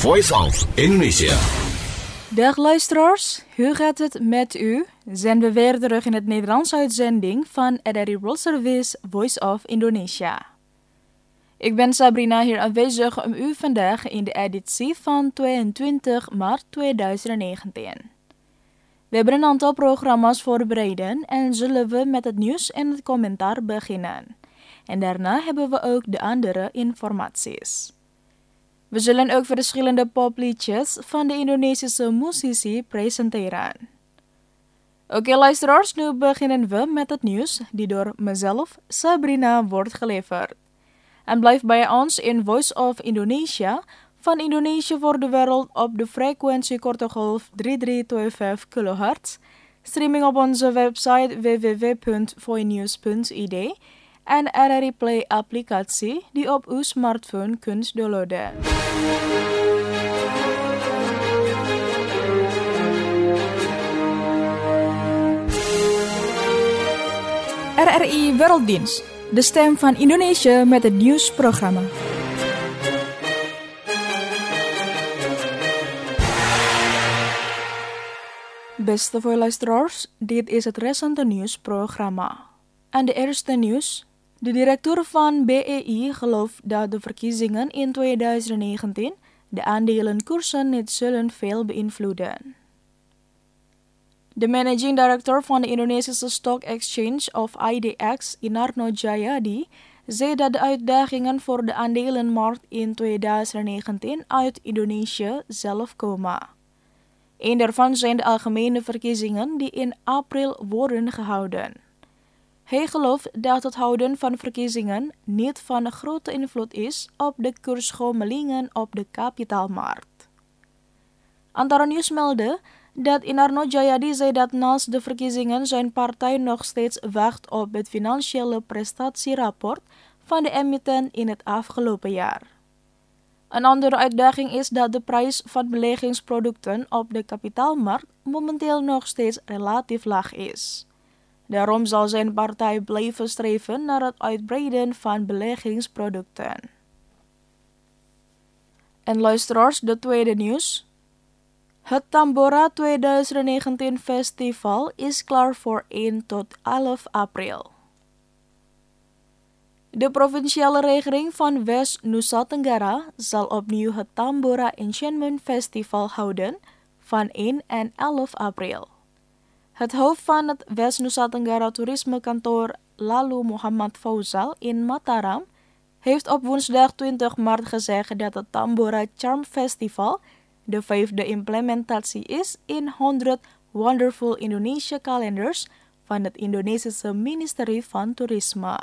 Voice of Indonesia. Dag luisteraars, hoe gaat het met u? Zijn we weer terug in het Nederlands uitzending van RRI World Service Voice of Indonesia. Ik ben Sabrina hier aanwezig om u vandaag in de editie van 22 maart 2019. We hebben een aantal programma's voorbereid en zullen we met het nieuws en het commentaar beginnen. En daarna hebben we ook de andere informaties. We zullen ook verschillende popliedjes van de Indonesische muzici presenteren. Oké, luisteraars, nu beginnen we met het nieuws die door mezelf, Sabrina, wordt geleverd. En blijf bij ons in Voice of Indonesia, van Indonesië voor de wereld op de frequentie korte golf 3325 kHz, streaming op onze website www.voinews.id en RRI Play applicatie die op uw smartphone kunt downloaden. RRI Werelddienst, de stem van Indonesië met het nieuwsprogramma. Beste luisteraars, dit is het recente nieuwsprogramma. En de eerste nieuws. De directeur van BEI gelooft dat de verkiezingen in 2019 de aandelenkoersen niet zullen veel beïnvloeden. De managing director van de Indonesische Stock Exchange of IDX, Inarno Jayadi, zei dat de uitdagingen voor de aandelenmarkt in 2019 uit Indonesië zelf komen. Een daarvan zijn de algemene verkiezingen die in april worden gehouden. Hij gelooft dat het houden van verkiezingen niet van grote invloed is op de koersschommelingen op de kapitaalmarkt. Antara News meldde dat Inarno Jayadi zei dat naast de verkiezingen zijn partij nog steeds wacht op het financiële prestatierapport van de emiten in het afgelopen jaar. Een andere uitdaging is dat de prijs van beleggingsproducten op de kapitaalmarkt momenteel nog steeds relatief laag is. Daarom zal zijn partij blijven streven naar het uitbreiden van beleggingsproducten. En luisteraars, de tweede nieuws. Het Tambora 2019 Festival is klaar voor 1 tot 11 april. De provinciale regering van West-Nusa Tenggara zal opnieuw het Tambora Enchantment Festival houden van 1 en 11 april. Het hoofd van het West-Nusa Tenggara Toerismekantoor Lalu Muhammad Fauzal in Mataram heeft op woensdag 20 maart gezegd dat het Tambora Charm Festival de 5e implementatie is in 100 Wonderful Indonesia kalenders van het Indonesische ministerie van Toerisme.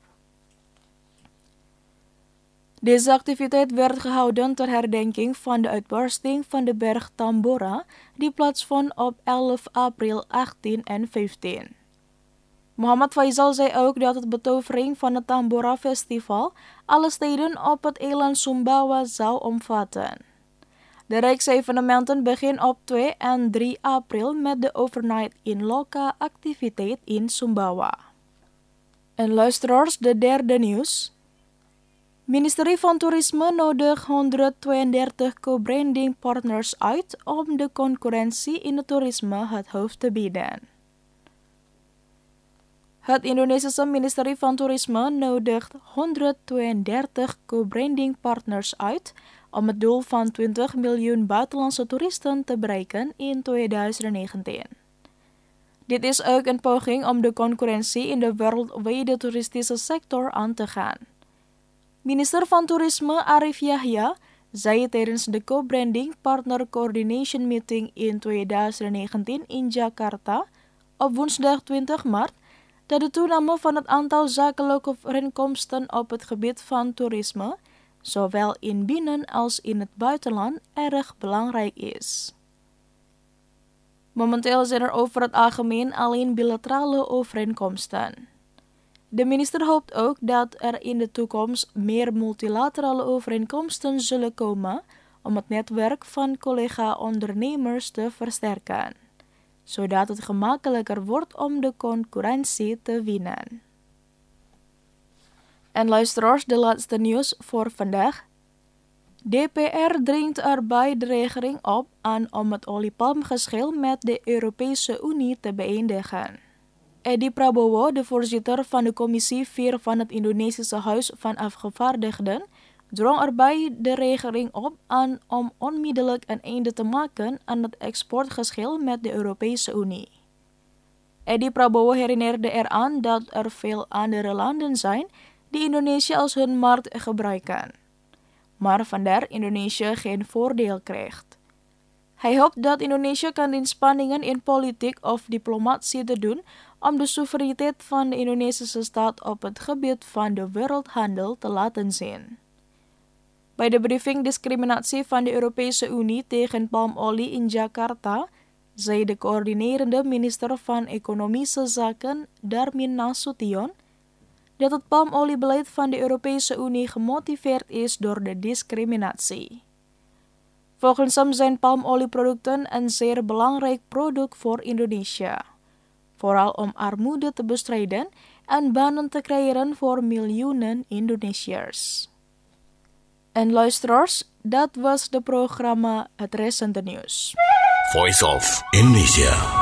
Deze activiteit werd gehouden ter herdenking van de uitbarsting van de berg Tambora, die plaatsvond op 11 april 18 en 15. Muhammad Faisal zei ook dat het betovering van het Tambora Festival alle steden op het eiland Sumbawa zou omvatten. De rijksevenementen beginnen op 2 en 3 april met de Overnight in Loka activiteit in Sumbawa. En luisteraars, de derde nieuws. Ministerie van Toerisme nodigt 132 co-branding partners uit om de concurrentie in het toerisme het hoofd te bieden. Het Indonesische ministerie van Toerisme nodigt 132 co-branding partners uit om het doel van 20 miljoen buitenlandse toeristen te bereiken in 2019. Dit is ook een poging om de concurrentie in de wereldwijde toeristische sector aan te gaan. Minister van Toerisme Arif Yahya zei tijdens de co-branding partner coordination meeting in 2019 in Jakarta op woensdag 20 maart dat de toename van het aantal zakelijke overeenkomsten op het gebied van toerisme, zowel in binnen- als in het buitenland, erg belangrijk is. Momenteel zijn er over het algemeen alleen bilaterale overeenkomsten. De minister hoopt ook dat er in de toekomst meer multilaterale overeenkomsten zullen komen om het netwerk van collega-ondernemers te versterken, zodat het gemakkelijker wordt om de concurrentie te winnen. En luisteraars, de laatste nieuws voor vandaag. DPR dringt erbij de regering op aan om het oliepalmgeschil met de Europese Unie te beëindigen. Edi Prabowo, de voorzitter van de Commissie 4 van het Indonesische Huis van Afgevaardigden, drong erbij de regering op aan om onmiddellijk een einde te maken aan het exportgeschil met de Europese Unie. Edi Prabowo herinnerde eraan dat er veel andere landen zijn die Indonesië als hun markt gebruiken, maar vandaar Indonesië geen voordeel krijgt. Hij hoopt dat Indonesië kan inspanningen in politiek of diplomatie te doen om de soevereiniteit van de Indonesische staat op het gebied van de wereldhandel te laten zien. Bij de briefing discriminatie van de Europese Unie tegen palmolie in Jakarta zei de coördinerende minister van Economische Zaken Darmin Nasution dat het palmoliebeleid van de Europese Unie gemotiveerd is door de discriminatie. Volgens hem zijn palmolieproducten een zeer belangrijk product voor Indonesië, vooral om armoede te bestrijden en banen te creëren voor miljoenen Indonesiërs. En luisteraars, dat was het programma Het Recente Nieuws. Voice of Indonesia.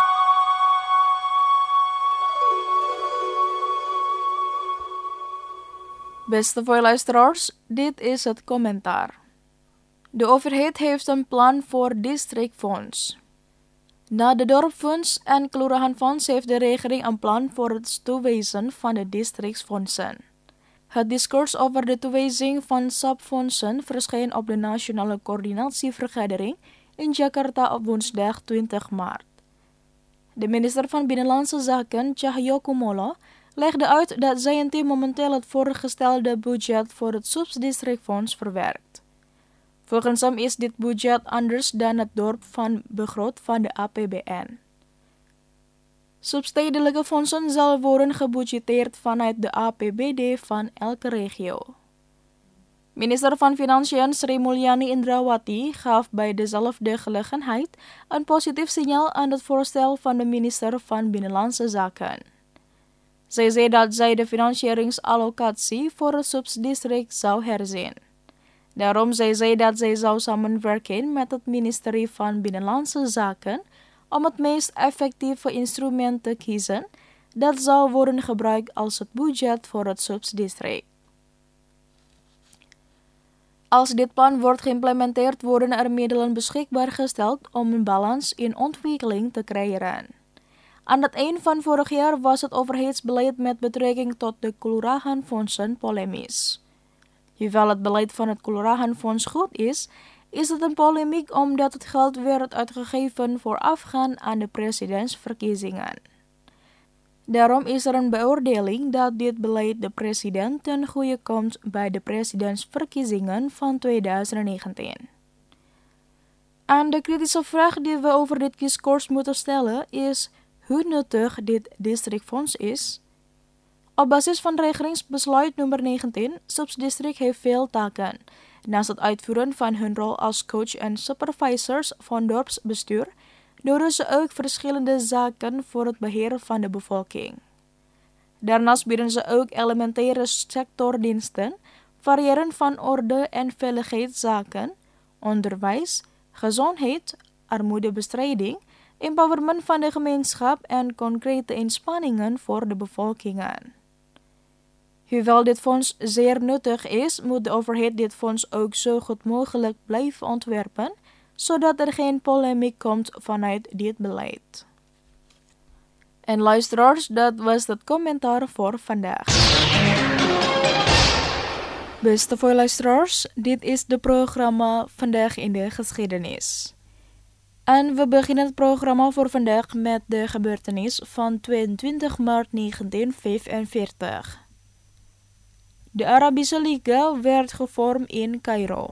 Beste luisteraars, dit is het commentaar. De overheid heeft een plan voor districtfonds. Na de dorpsfonds en kelurahanfonds heeft de regering een plan voor het toewijzen van de districtsfondsen. Het discours over de toewijzing van subfondsen verscheen op de Nationale Coördinatievergadering in Jakarta op woensdag 20 maart. De minister van Binnenlandse Zaken, Cahyokumolo, legde uit dat zijn team momenteel het voorgestelde budget voor het subdistrictfonds verwerkt. Volgens hem is dit budget anders dan het dorp van begroot van de APBN. Substedelijke fondsen zal worden gebudgeteerd vanuit de APBD van elke regio. Minister van Financiën Sri Mulyani Indrawati gaf bij dezelfde gelegenheid een positief signaal aan het voorstel van de minister van Binnenlandse Zaken. Zij zei dat zij de financieringsallocatie voor het subdistrict zou herzien. Daarom zei zij dat zij zou samenwerken met het ministerie van Binnenlandse Zaken om het meest effectieve instrument te kiezen dat zou worden gebruikt als het budget voor het subdistrict. Als dit plan wordt geïmplementeerd, worden er middelen beschikbaar gesteld om een balans in ontwikkeling te creëren. Aan het eind van vorig jaar was het overheidsbeleid met betrekking tot de kelurahanfondsen polemisch. Hoewel het beleid van het kelurahanfonds goed is, is het een polemiek omdat het geld werd uitgegeven voorafgaand aan de presidentsverkiezingen. Daarom is er een beoordeling dat dit beleid de president ten goede komt bij de presidentsverkiezingen van 2019. En de kritische vraag die we over dit kieskurs moeten stellen is hoe nuttig dit districtfonds is. Op basis van regeringsbesluit nummer 19, subdistrict heeft veel taken. Naast het uitvoeren van hun rol als coach en supervisors van dorpsbestuur, doen ze ook verschillende zaken voor het beheer van de bevolking. Daarnaast bieden ze ook elementaire sectordiensten, variëren van orde- en veiligheidszaken, onderwijs, gezondheid, armoedebestrijding, empowerment van de gemeenschap en concrete inspanningen voor de bevolkingen. Hoewel dit fonds zeer nuttig is, moet de overheid dit fonds ook zo goed mogelijk blijven ontwerpen, zodat er geen polemiek komt vanuit dit beleid. En luisteraars, dat was het commentaar voor vandaag. Beste luisteraars, dit is het programma Vandaag in de Geschiedenis. En we beginnen het programma voor vandaag met de gebeurtenis van 22 maart 1945. De Arabische Liga werd gevormd in Cairo.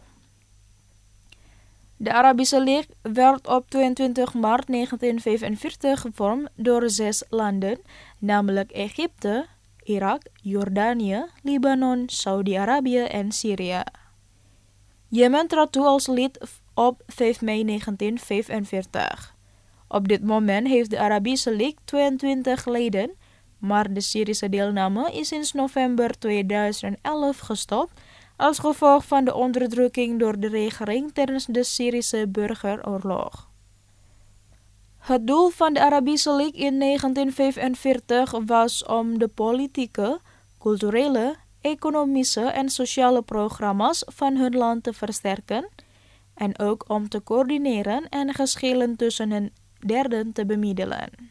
De Arabische Liga werd op 22 maart 1945 gevormd door 6 landen, namelijk Egypte, Irak, Jordanië, Libanon, Saudi-Arabië en Syrië. Jemen trad toe als lid op 5 mei 1945. Op dit moment heeft de Arabische Liga 22 leden, maar de Syrische deelname is sinds november 2011 gestopt, als gevolg van de onderdrukking door de regering tijdens de Syrische burgeroorlog. Het doel van de Arabische League in 1945 was om de politieke, culturele, economische en sociale programma's van hun land te versterken en ook om te coördineren en geschillen tussen hun derden te bemiddelen.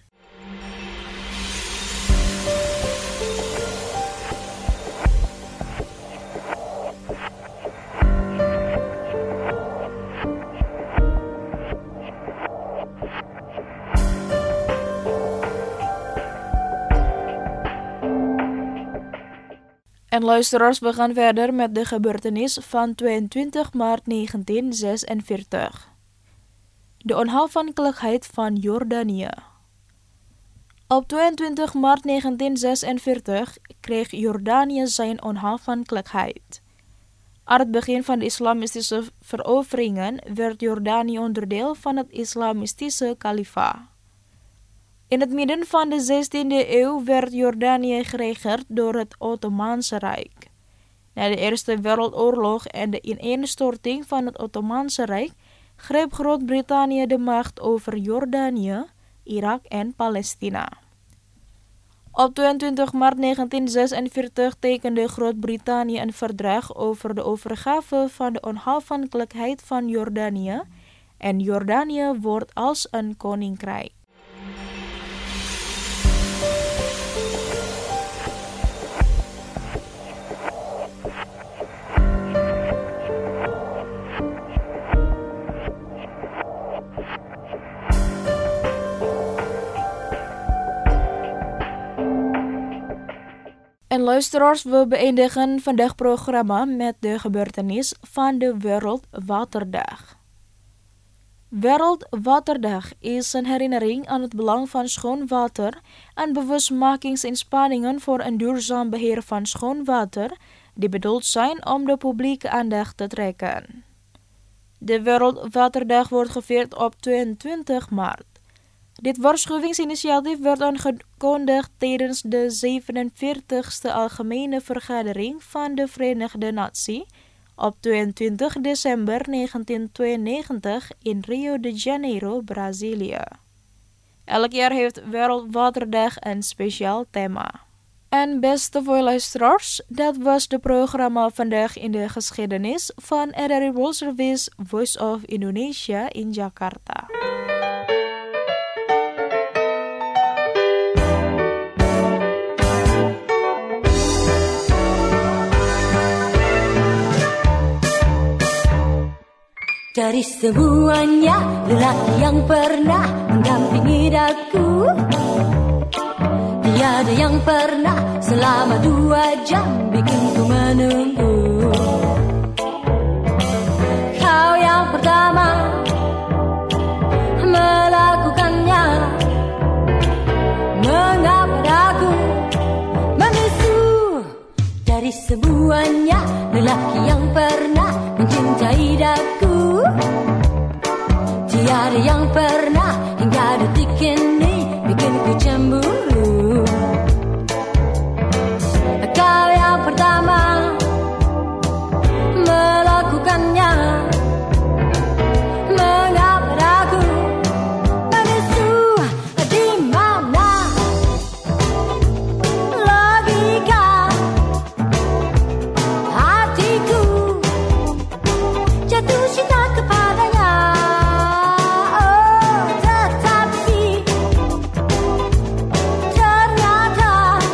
En luisteraars, we gaan verder met de gebeurtenis van 22 maart 1946. De onafhankelijkheid van Jordanië. Op 22 maart 1946 kreeg Jordanië zijn onafhankelijkheid. Aan het begin van de islamistische veroveringen werd Jordanië onderdeel van het islamistische kalifa. In het midden van de 16e eeuw werd Jordanië geregeerd door het Ottomaanse Rijk. Na de Eerste Wereldoorlog en de ineenstorting van het Ottomaanse Rijk greep Groot-Brittannië de macht over Jordanië, Irak en Palestina. Op 22 maart 1946 tekende Groot-Brittannië een verdrag over de overgave van de onafhankelijkheid van Jordanië en Jordanië wordt als een koninkrijk. En luisteraars, we beëindigen vandaag programma met de gebeurtenis van de Wereldwaterdag. Wereldwaterdag is een herinnering aan het belang van schoon water en bewustmakingsinspanningen voor een duurzaam beheer van schoon water die bedoeld zijn om de publieke aandacht te trekken. De Wereldwaterdag wordt gevierd op 22 maart. Dit waarschuwingsinitiatief werd aangekondigd tijdens de 47e Algemene Vergadering van de Verenigde Naties op 22 december 1992 in Rio de Janeiro, Brazilië. Elk jaar heeft Wereldwaterdag een speciaal thema. En beste luisteraars, dat was het programma vandaag in de geschiedenis van RRI World Service Voice of Indonesia in Jakarta. Dari semuanya lelaki yang pernah mendampingi daku, tiada yang pernah selama 2 jam bikinku menunggu. Kau yang pertama melakukannya, mengapa aku membisu? Dari semuanya lelaki yang pernah mencintai daku, tiada yang pernah hingga detik ini bikinku cemburu. Kau yang pertama melakukannya, mengapa aku membisu? Di mana logika hatiku jatuh cinta kepadanya? Oh, tetapi ternyata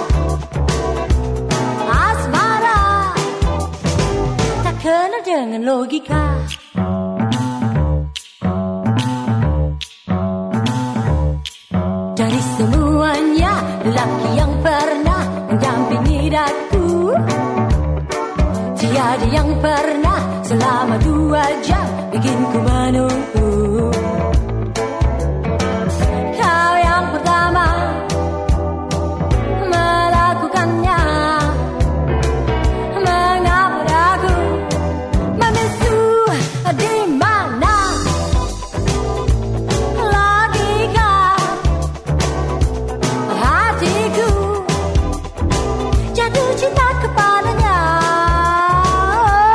asmara tak kenal dengan logika. Dari semuanya lelaki yang pernah mendampingi daku, tiada yang pernah selama 2 jam bikinku menunggu. Kau yang pertama melakukannya, mengapa aku membisu? Di mana logika hatiku jatuh cinta kepadanya?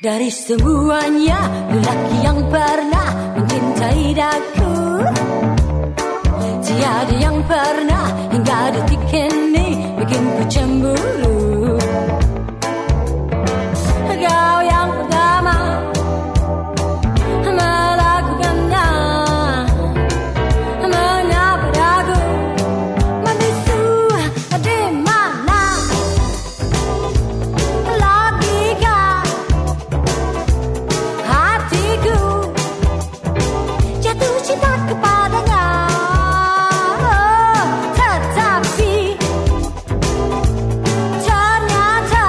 Dari semuanya lelaki yang pernah mencintai aku, tiada yang pernah hingga detik ini bikin ku cemburu. Kau yang pertama melakukannya, menyapa aku, membisu di mana logika hatiku jatuh cinta kepadanya. Tetapi ternyata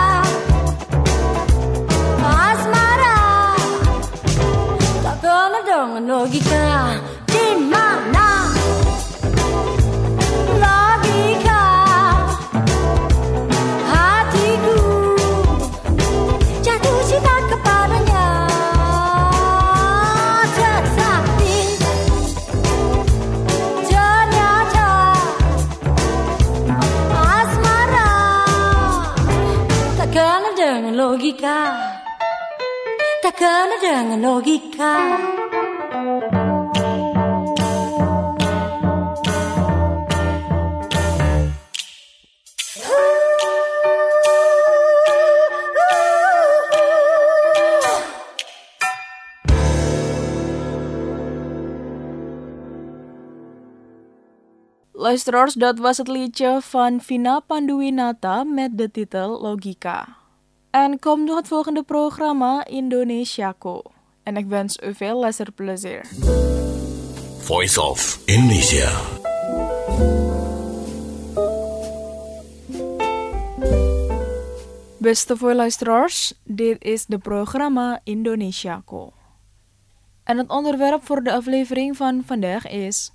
asmara tak kena dengan logika. Di mana logika hatiku jatuh cinta kepadanya. Tetapi ternyata asmara tak kena dengan logika, tak kena dengan logika. Luisteraars, dat was het liedje van Vina Panduwinata met de titel Logika. En komt nog het volgende programma Indonesiaco. En ik wens u veel luisterplezier. Voice of Indonesia. Beste luisteraars, dit is de programma Indonesiaco. En het onderwerp voor de aflevering van vandaag is: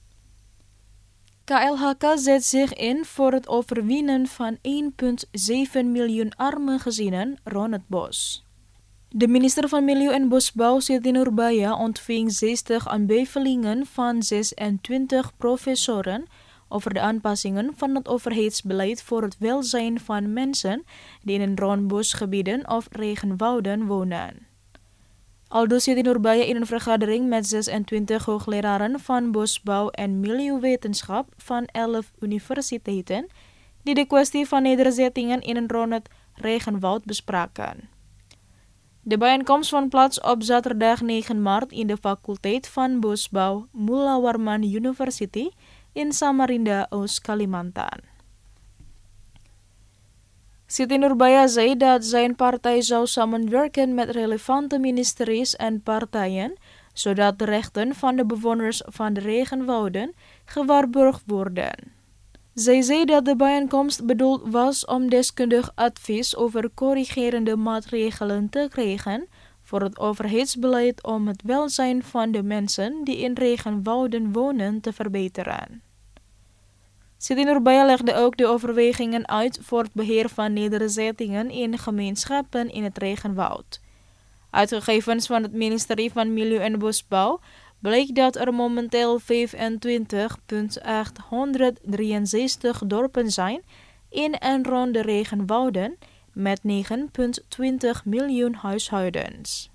KLHK zet zich in voor het overwinnen van 1,7 miljoen arme gezinnen rond het bos. De minister van Milieu en Bosbouw, Siti Nurbaya, ontving 60 aanbevelingen van 26 professoren over de aanpassingen van het overheidsbeleid voor het welzijn van mensen die in rondbosgebieden of regenwouden wonen. Aldus Siti Nurbaya in een vergadering met 26 hoogleraren van bosbouw en milieuwetenschap van 11 universiteiten, die de kwestie van nederzettingen in en rond het regenwoud bespraken. De bijeenkomst vond plaats op zaterdag 9 maart in de faculteit van bosbouw Mula Warman University in Samarinda, Oost-Kalimantan. Siti Nurbaya zei dat zijn partij zou samenwerken met relevante ministeries en partijen, zodat de rechten van de bewoners van de regenwouden gewaarborgd worden. Zij zei dat de bijeenkomst bedoeld was om deskundig advies over corrigerende maatregelen te krijgen voor het overheidsbeleid om het welzijn van de mensen die in regenwouden wonen te verbeteren. Siti Nurbaya legde ook de overwegingen uit voor het beheer van nederzettingen in gemeenschappen in het regenwoud. Uit gegevens van het ministerie van Milieu en Bosbouw bleek dat er momenteel 25.863 dorpen zijn in en rond de regenwouden met 9,20 miljoen huishoudens.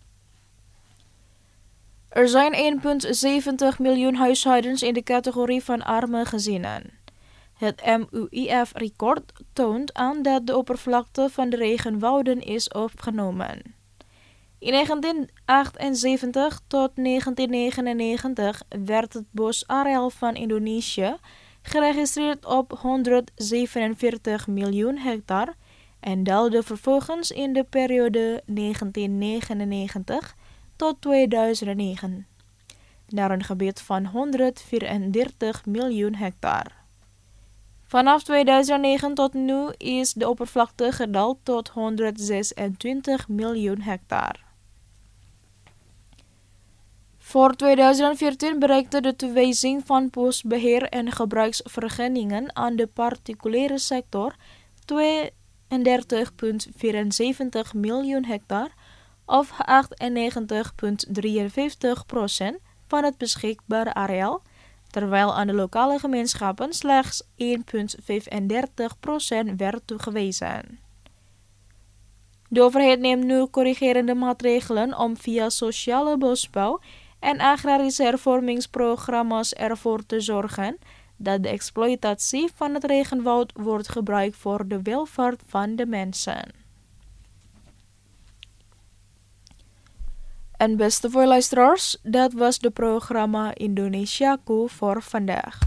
Er zijn 1,70 miljoen huishoudens in de categorie van arme gezinnen. Het MUIF-record toont aan dat de oppervlakte van de regenwouden is opgenomen. In 1978 tot 1999 werd het bosareaal van Indonesië geregistreerd op 147 miljoen hectare en daalde vervolgens in de periode 1999 tot 2009 naar een gebied van 134 miljoen hectare. Vanaf 2009 tot nu is de oppervlakte gedaald tot 126 miljoen hectare. Voor 2014 bereikte de toewijzing van bosbeheer en gebruiksvergunningen aan de particuliere sector 32,74 miljoen hectare of 98,53% van het beschikbare areaal, terwijl aan de lokale gemeenschappen slechts 1,35% werd toegewezen. De overheid neemt nu corrigerende maatregelen om via sociale bosbouw en agrarische hervormingsprogramma's ervoor te zorgen dat de exploitatie van het regenwoud wordt gebruikt voor de welvaart van de mensen. En beste luisteraars, dat was de programma Indonesiaku voor vandaag.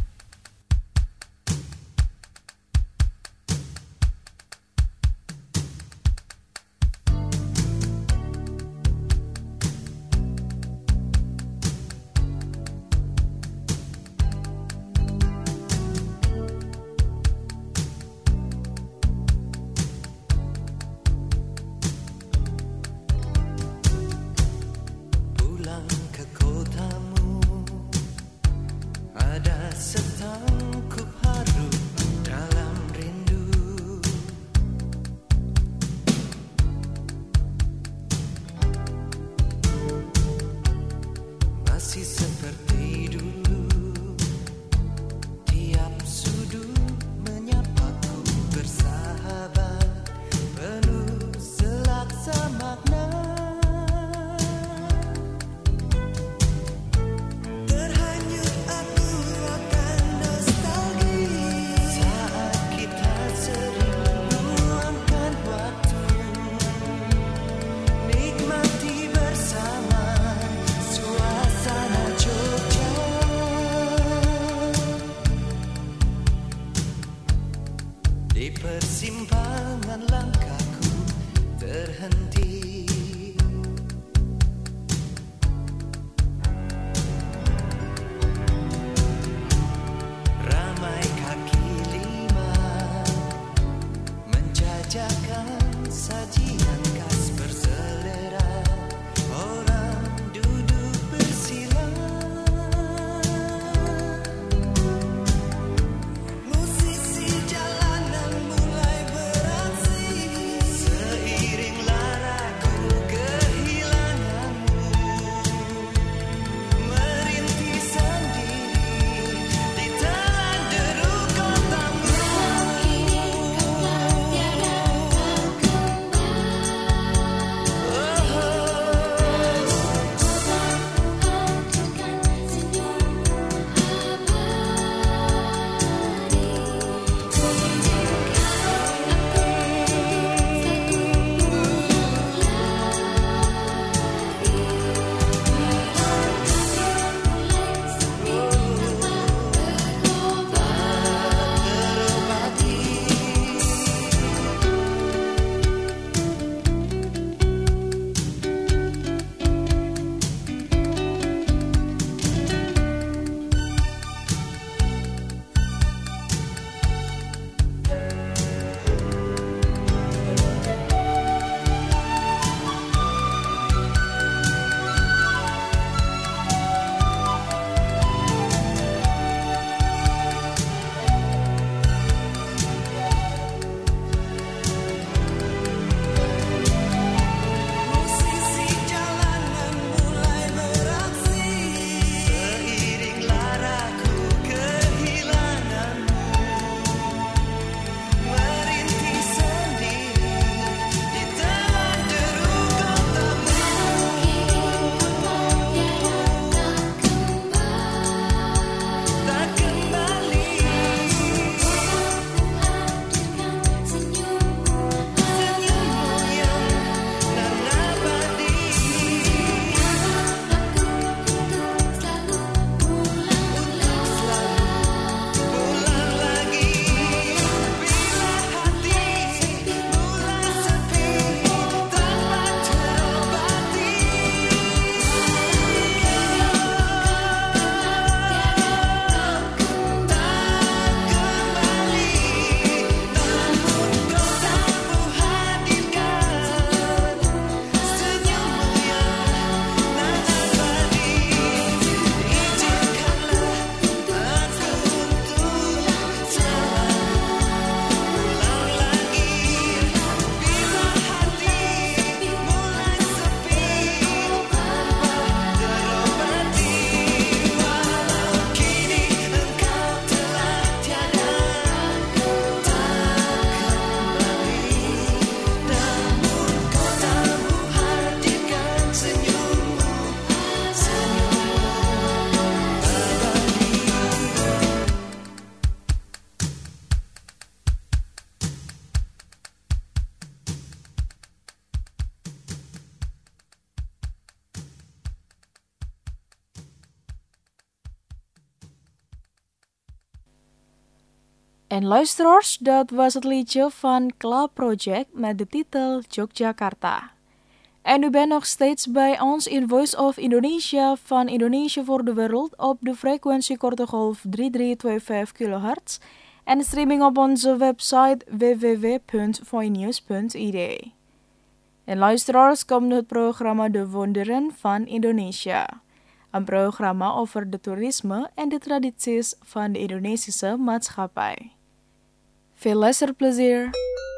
En luisteraars, dat was het liedje van Club Project met de titel Yogyakarta. En u bent nog steeds bij ons in Voice of Indonesia van Indonesia voor de Wereld op de frequentie korte golf 3325 kHz en streaming op onze website www.voinews.id. En luisteraars, komt nu het programma De Wonderen van Indonesia. Een programma over de toerisme en de tradities van de Indonesische maatschappij. Veel luisterplezier!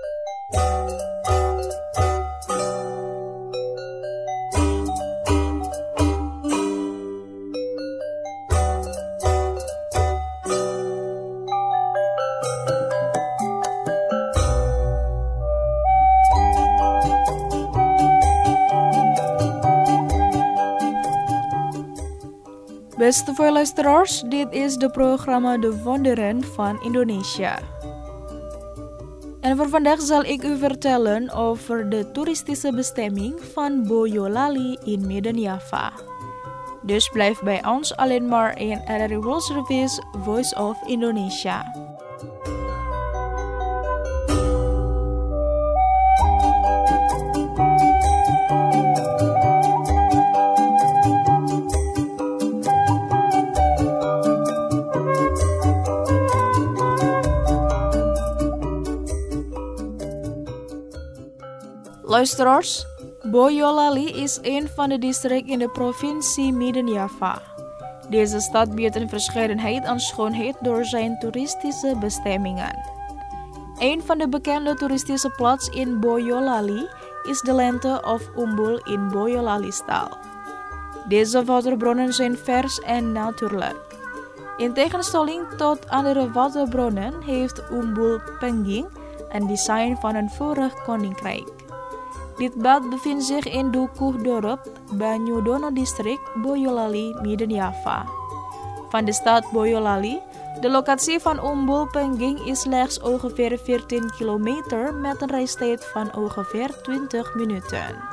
Beste luisteraars, dit is de programma De Wonderen van Indonesia. En voor vandaag zal ik u vertellen over de toeristische bestemming van Boyolali in Midden-Java. Dus blijf bij ons alleen maar in RRI World Service Voice of Indonesia. Luisteraars, Boyolali is een van de districten in de provincie Midden-Java. Deze stad biedt een verscheidenheid aan schoonheid door zijn toeristische bestemmingen. Een van de bekende toeristische plaatsen in Boyolali is de lente of Umbul in Boyolali-stal. Deze waterbronnen zijn vers en natuurlijk. In tegenstelling tot andere waterbronnen heeft Umbul Pengging een design van een vorig koninkrijk. Dit bad bevindt zich in Dukuhdorp, Banyudono District, Boyolali, Midden-Java. Van de stad Boyolali, de locatie van Umbul Pengging is slechts ongeveer 14 kilometer met een reistijd van ongeveer 20 minuten.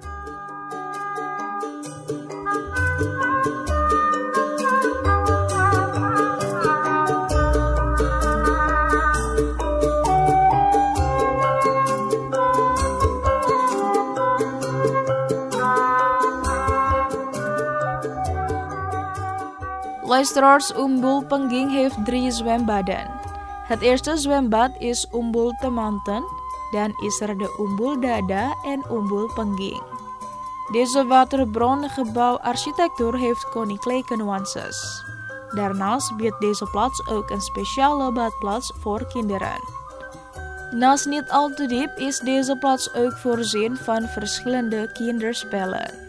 Luisteraars, Umbul Pengging heeft 3 zwembaden. Het eerste zwembad is Umbul Temanten, dan is er de Umbul Dada en Umbul Pengging. Deze waterbrongebouwarchitectuur heeft koninklijke nuances. Daarnaast biedt deze plaats ook een speciale badplaats voor kinderen. Naast niet al te diep is deze plaats ook voorzien van verschillende kinderspellen.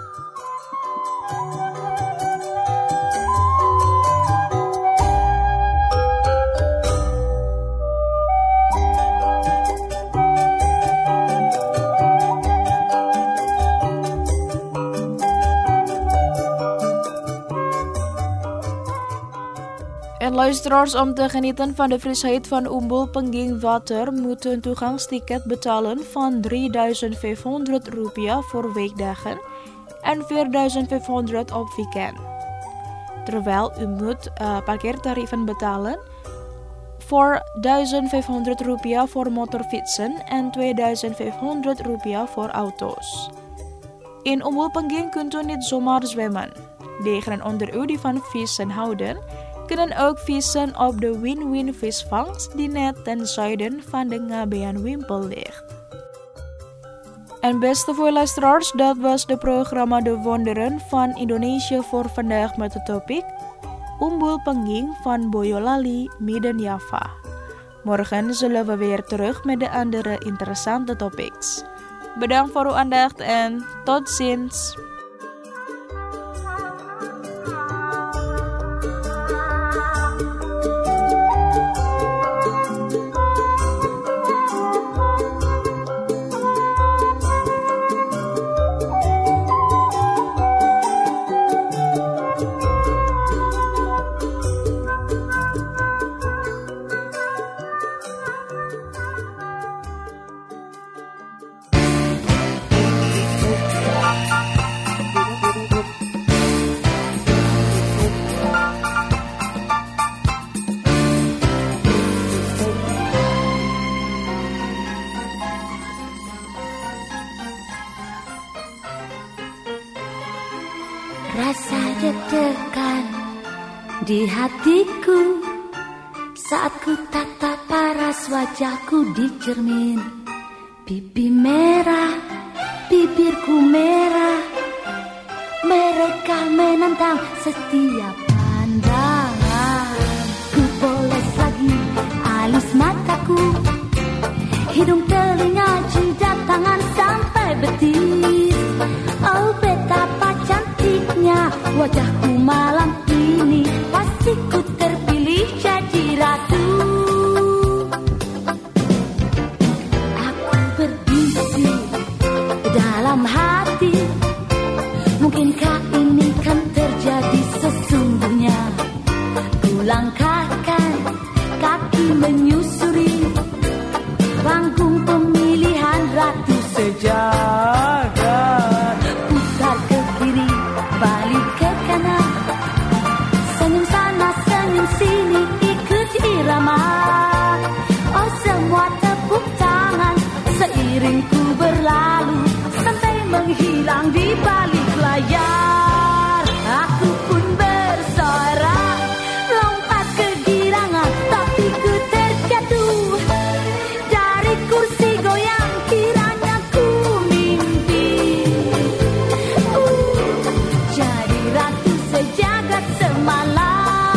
En luisteraars, om te genieten van de frisheid van Umbul Pengging water moet een toegangsticket betalen van Rp3.500 voor weekdagen en Rp4.500 op weekend. Terwijl u moet parkeertarieven betalen voor Rp1.500 voor motorfietsen en Rp2.500 voor auto's. In Umbul Pengging kunt u niet zomaar zwemmen. Degenen onder u die van vissen houden, kunnen ook vissen op de Win-Win visvangst die net ten zuiden van de Ngabean Wimpel ligt. En beste luisteraars, dat was de programma De Wonderen van Indonesië voor vandaag met het topic Umbul Pengging van Boyolali, Midden-Java. Morgen zullen we weer terug met de andere interessante topics. Bedankt voor uw aandacht en tot ziens! Rasa deg-degan di hatiku saat ku tatap paras wajahku di cermin. Pipi merah, bibirku merah, mereka menentang setiap pandangan. Ku poles lagi alis mataku, hidung, telinga, jidat, tangan sampai betis. Oh betapa cantiknya wajahku malam ini, pasti ku terpilih jadi ratu. Aku berbisik dalam hati, mungkinkah ini kan terjadi sesungguhnya. Ku langkahkan kaki menyusuri panggung pemilihan ratu sejagat. Putar ke kiri, balik ke kanan, senyum sana, senyum sini, ikut irama. Oh semua tepuk tangan seiring ku berlalu, sampai menghilang di balik layar. Aku pun bersorak, lompat kegirangan, tapi ku terjatuh dari kursi goyang, kiranya ku mimpi. Jadi ratu sejagat semalam.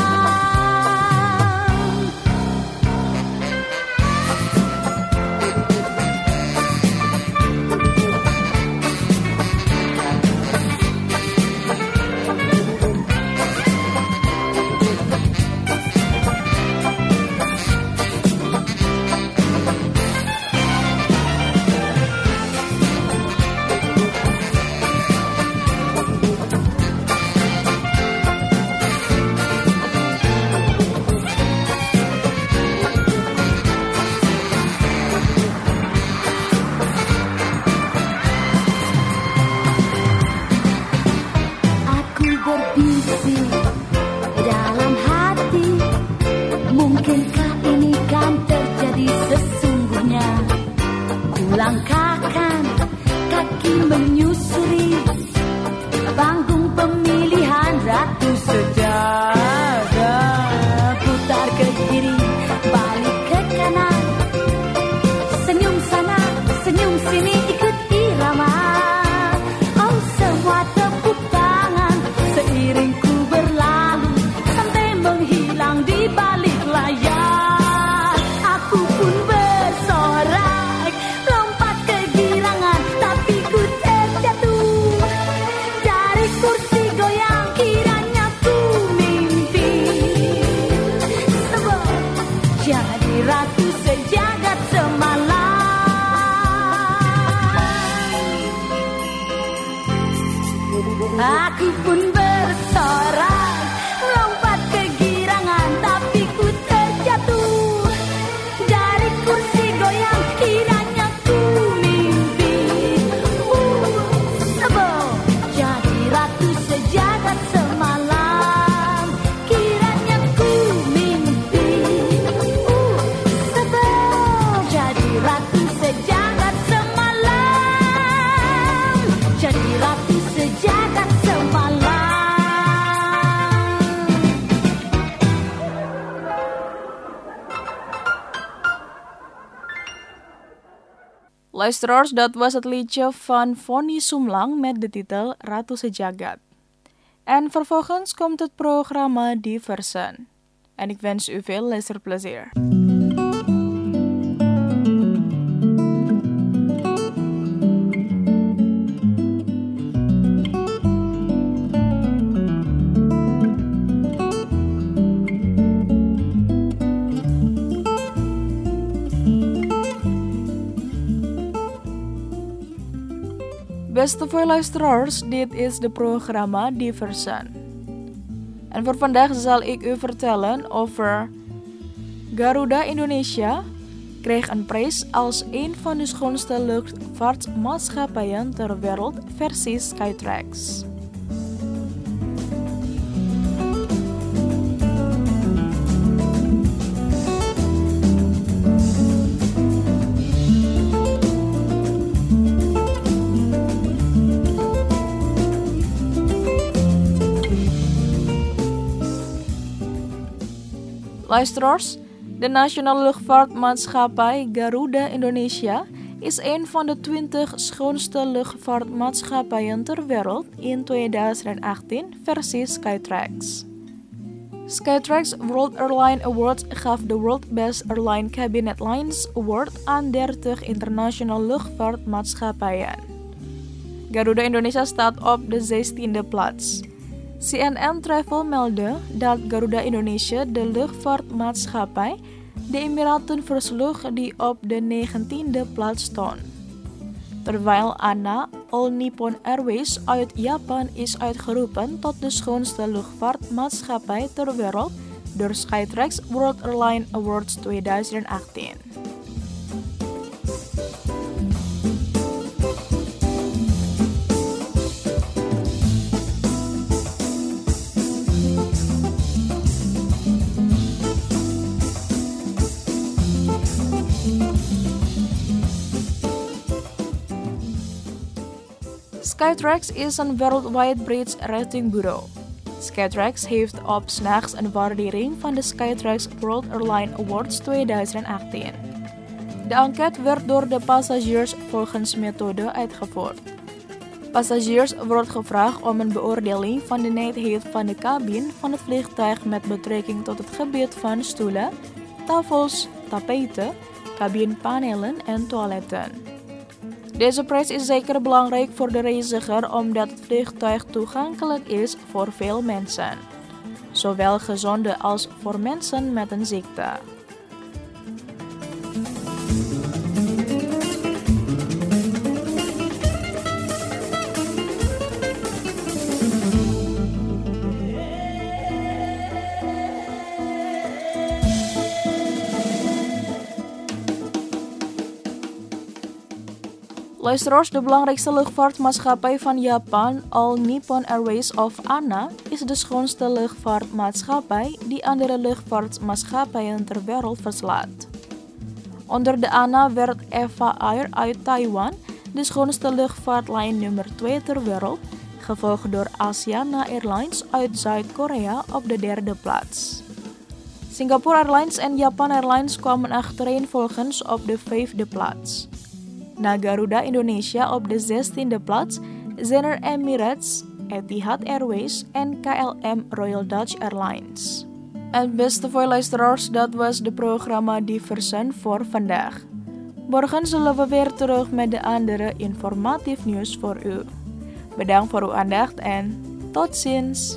Aku berbisik dalam hati, mungkinkah ini kan terjadi sesungguhnya. Ku langkahkan kaki menyusuri panggung pemilihan ratu sejagat. Putar ke kiri, balik ke kanan, senyum sana, senyum sini, ikut irama. Oh semua tepuk tangan seiring ku berlalu, sampai menghilang di balik layar. Aku pun bersorak, lompat kegirangan, tapi ku terjatuh dari kursi goyang, kiranya ku mimpi. Sebab jadi ratu sejagat semalam. Aku pun bersorak, lompat kegirangan, tapi ku terjatuh dari kursi goyang, kiranya ku mimpi. Sebab jadi ratu sejagat semalam, kiranya ku mimpi. Sebab jadi ratu sejagat semalam, jadi ratu sejagat semalam. Luisteraars, dat was het liedje van Fonny Sumlang met de titel Ratu Sejagat. En vervolgens komt het programma Diversen. En ik wens u veel luisterplezier. Beste voor luisteraars, dit is de programma Diversen. En voor vandaag zal ik u vertellen over Garuda Indonesia kreeg een prijs als een van de schoonste luchtvaartmaatschappijen ter wereld versus Skytrax. Luisteraars, de Nationale Luchtvaartmaatschappij Garuda Indonesia is een van de 20 schoonste luchtvaartmaatschappijen ter wereld in 2018 versus Skytrax. Skytrax World Airline Awards gaf de World Best Airline Cabinet Lines Award aan 30 internationale luchtvaartmaatschappijen. Garuda Indonesia staat op de 16e plaats. CNN Travel meldde dat Garuda Indonesia de luchtvaartmaatschappij de Emiraten versloeg die op de 19e plaats stond. Terwijl ANA, All Nippon Airways uit Japan is uitgeroepen tot de schoonste luchtvaartmaatschappij ter wereld door Skytrax World Airline Awards 2018. Skytrax is een wereldwijd breed ratingbureau. Skytrax heeft op 's nachts een waardering van de Skytrax World Airline Awards 2018. De enquête werd door de passagiers volgens methode uitgevoerd. Passagiers wordt gevraagd om een beoordeling van de netheid van de cabine van het vliegtuig met betrekking tot het gebied van stoelen, tafels, tapijten, cabinepanelen en toiletten. Deze prijs is zeker belangrijk voor de reiziger omdat het vliegtuig toegankelijk is voor veel mensen, zowel gezonde als voor mensen met een ziekte. Luisteraars, de belangrijkste luchtvaartmaatschappij van Japan, All Nippon Airways of ANA, is de schoonste luchtvaartmaatschappij die andere luchtvaartmaatschappijen ter wereld verslaat. Onder de ANA werd EVA Air uit Taiwan de schoonste luchtvaartlijn nummer 2 ter wereld, gevolgd door Asiana Airlines uit Zuid-Korea op de 3e plaats. Singapore Airlines en Japan Airlines kwamen achtereenvolgens op de 5e plaats. Na Garuda Indonesia op de 16e plaats zijn er Emirates, Etihad Airways en KLM Royal Dutch Airlines. En beste luisteraars, dat was de programma Diversen voor vandaag. Morgen zullen we weer terug met de andere informatief nieuws voor u. Bedankt voor uw aandacht en tot ziens!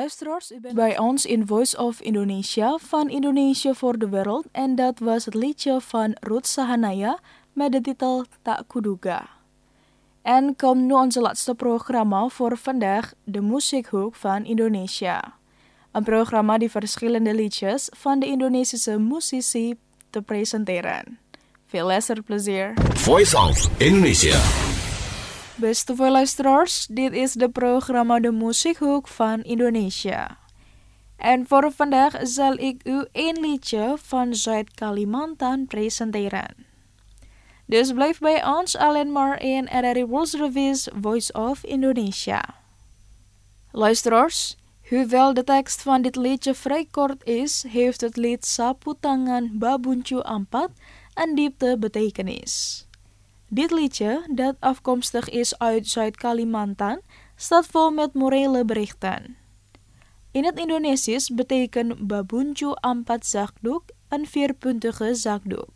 Luisteraars, u bent bij ons in Voice of Indonesia van Indonesia for the World. En dat was het liedje van Ruth Sahanaya met de titel Tak Kuduga. En komt nu onze laatste programma voor vandaag, de Muziekhoek van Indonesia. Een programma die verschillende liedjes van de Indonesische muzici te presenteren. Veel luisterplezier. Voice of Indonesia. Beste luisteraars, dit is de programma de Muziekhoek van Indonesia. En voor vandaag zal ik u een liedje van Zuid-Kalimantan presenteren. Dus blijf bij ons alleen maar in RRI World Service Voice of Indonesia. Luisteraars, hoewel de tekst van dit liedje vrij kort is, heeft het lied Sapu Tangan Babuncu Ampat een diepte betekenis. Dit liedje, dat afkomstig is uit Zuid-Kalimantan, staat vol met morele berichten. In het Indonesisch betekent Babuncu Ampat Zakdoek een vierpuntige zakdoek.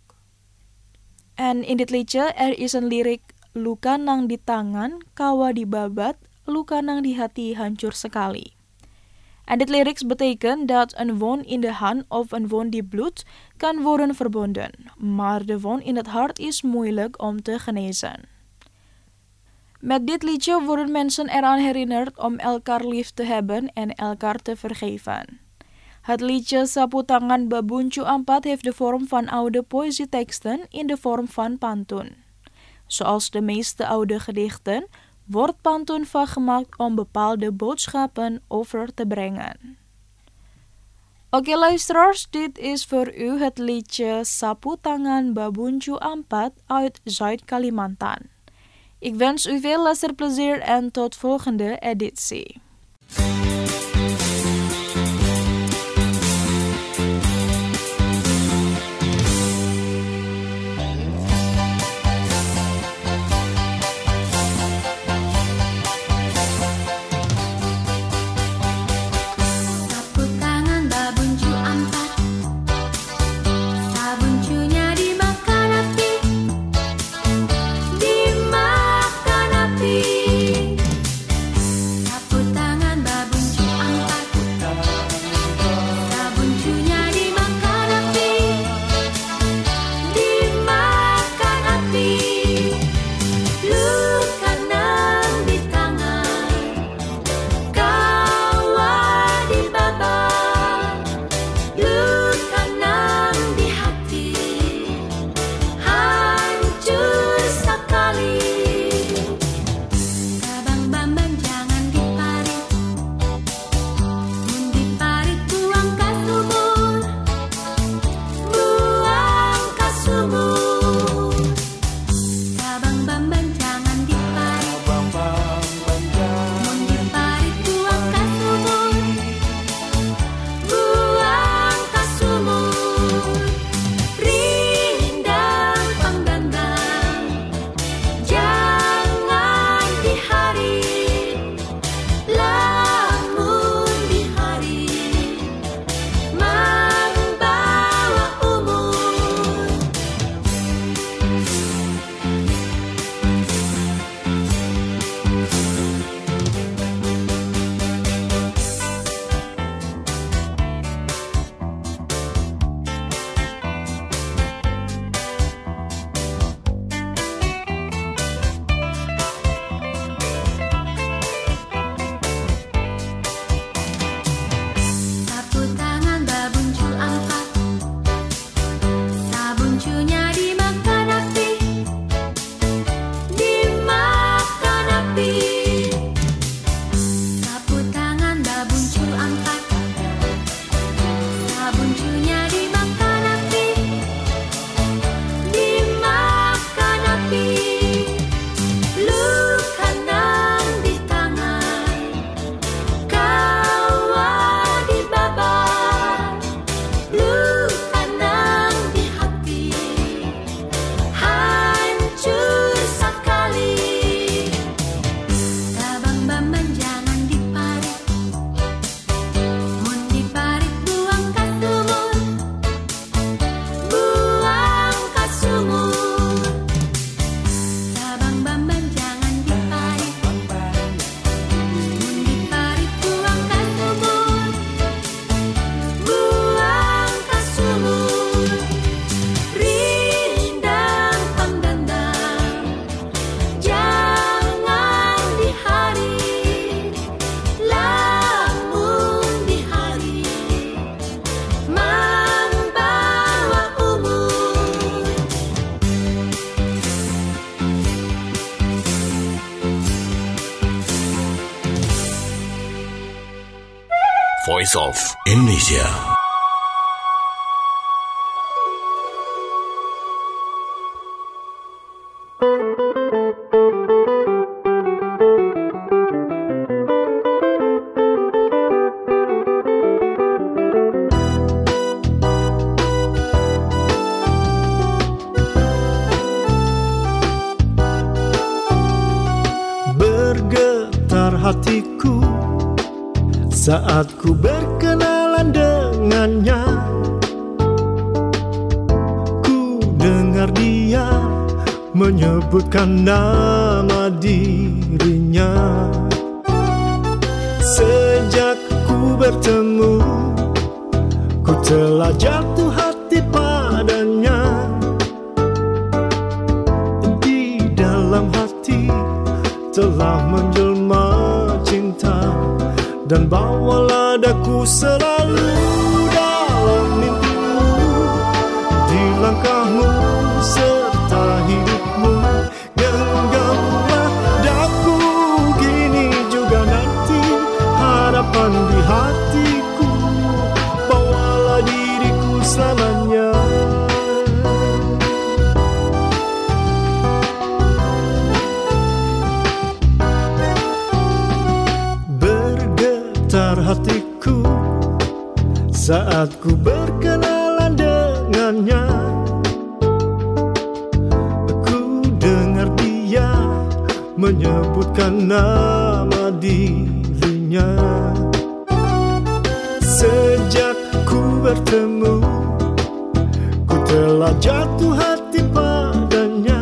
En in dit liedje er is een lirik luka nang di tangan, kawa di babat, luka nang di hati hancur sekali. En dit lyrics betekent dat een wond in de hand of een wond die bloedt kan worden verbonden, maar de wond in het hart is moeilijk om te genezen. Met dit liedje worden mensen eraan herinnerd om elkaar lief te hebben en elkaar te vergeven. Het liedje Sapu Tangan Babuncu Ampat heeft de vorm van oude poëzieteksten in de vorm van pantun. Zoals de meeste oude gedichten wordt pantun van gemaakt om bepaalde boodschappen over te brengen. Oké luisteraars, dit is voor u het liedje Sapu Tangan Babuncu Ampat uit Zuid-Kalimantan. Ik wens u veel luisterplezier en tot volgende editie. Sapu Voice of Indonesia. Bergetar hatiku saat ku berkenalan dengannya. Ku dengar dia menyebutkan nama dirinya. Sejak ku bertemu, ku telah jatuh hati padanya. Di dalam hati telah menjelma cinta, dan bawalah daku selalu dalam mimpimu, di langkahmu serta hidupmu. Genggamlah daku gini juga nanti, harapan di hatiku, bawalah diriku selamanya. Hatiku saat ku berkenalan dengannya. Ku dengar dia menyebutkan nama dirinya. Sejak ku bertemu, ku telah jatuh hati padanya.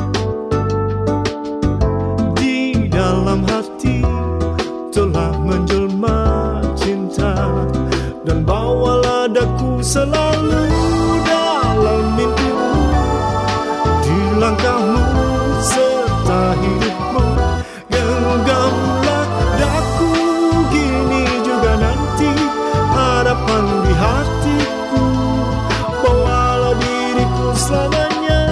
Di dalam hati telah menjelma cinta, dan bawalah daku selalu dalam mimpimu, di langkahmu serta hidupmu. Genggamlah daku gini juga nanti, harapan di hatiku, bawalah diriku selamanya.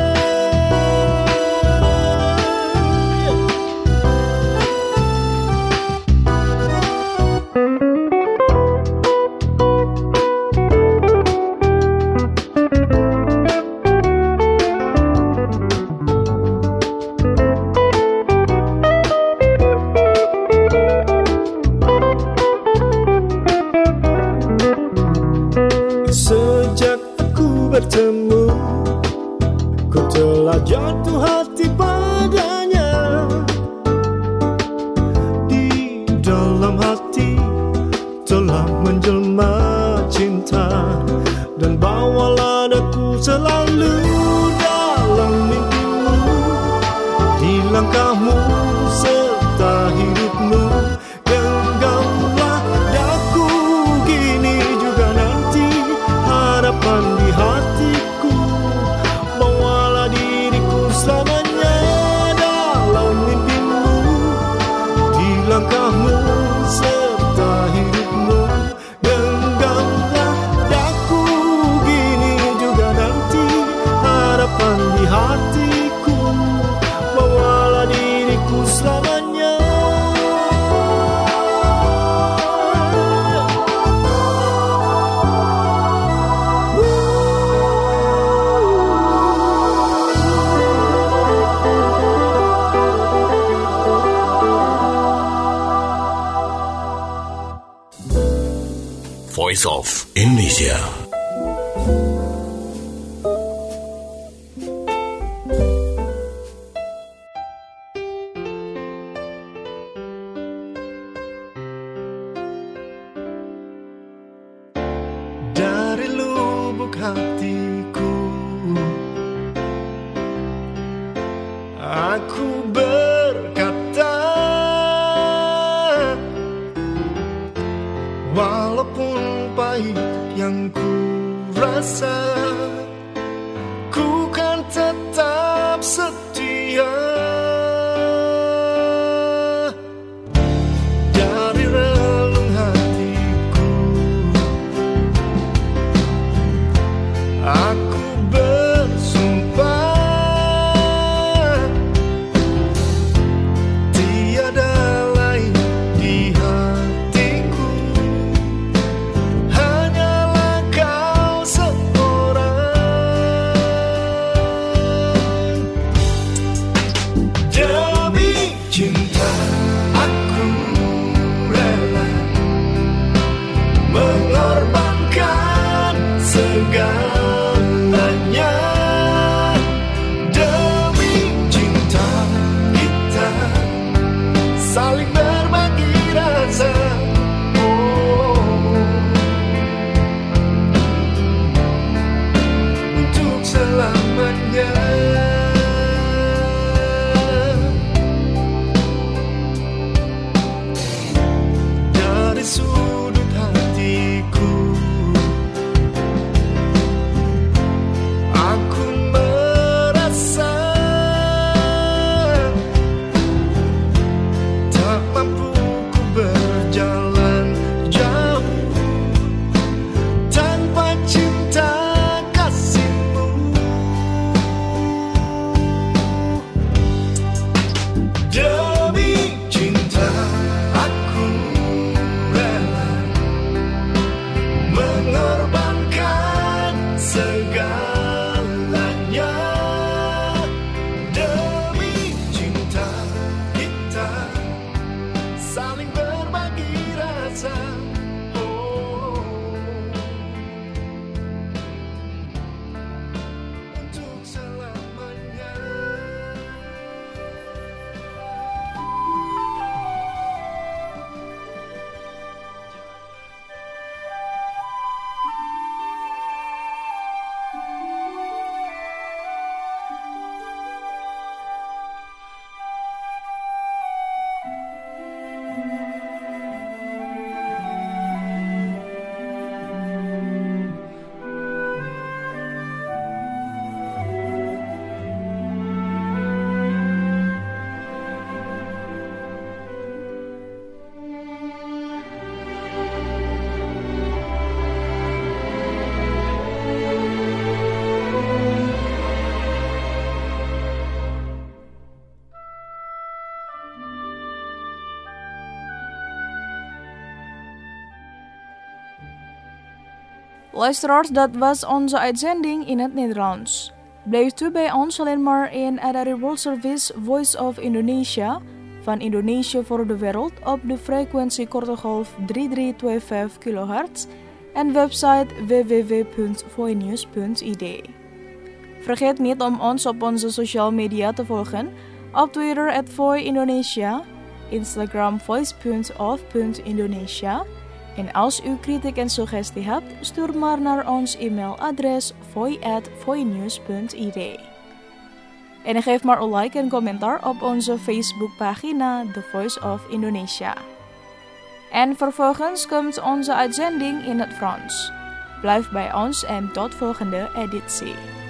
Sejak aku bertemu, ku telah jatuh hati padanya. Di dalam hati telah menjelma cinta, dan bawalah daku selalu dalam mimpimu, di langkahmu serta hidupmu. Genggamlah daku gini juga nanti, harapan di hatiku, bawalah diriku selamanya dalam mimpimu, di langkahmu serta hidupmu. Genggamlah daku gini juga nanti, harapan di hatiku, bawalah diriku selamanya. Voice of Indonesia. Dari lubuk hatiku, aku berkata, walaupun pahit yang ku rasa, ku kan tetap setia. Dari relung hatiku, aku bersumpah, tiada lain di hatiku saling berbagi rasa. Untuk selamanya. Dari sudut hatiku aku merasa tak mampu ku berjalan jauh tanpa cinta kasihmu. Demi cinta aku rela mengorbankan segalanya. Demi cinta kita saling berbagi rasa. Untuk selamanya. Luisteraars, dat was onze uitzending in het Nederlands. Blijft u bij ons alleen maar in RRI World Service Voice of Indonesia van Indonesië voor de wereld op de frequentie korte golf 3325 kHz en website www.voinews.id. Vergeet niet om ons op onze social media te volgen, op Twitter @voiindonesia, Instagram voice.of.indonesia. En als u kritiek en suggestie hebt, stuur maar naar ons e-mailadres voi@voinews.id. En geef maar een like en commentaar op onze Facebookpagina The Voice of Indonesia. En vervolgens komt onze uitzending in het Frans. Blijf bij ons en tot volgende editie.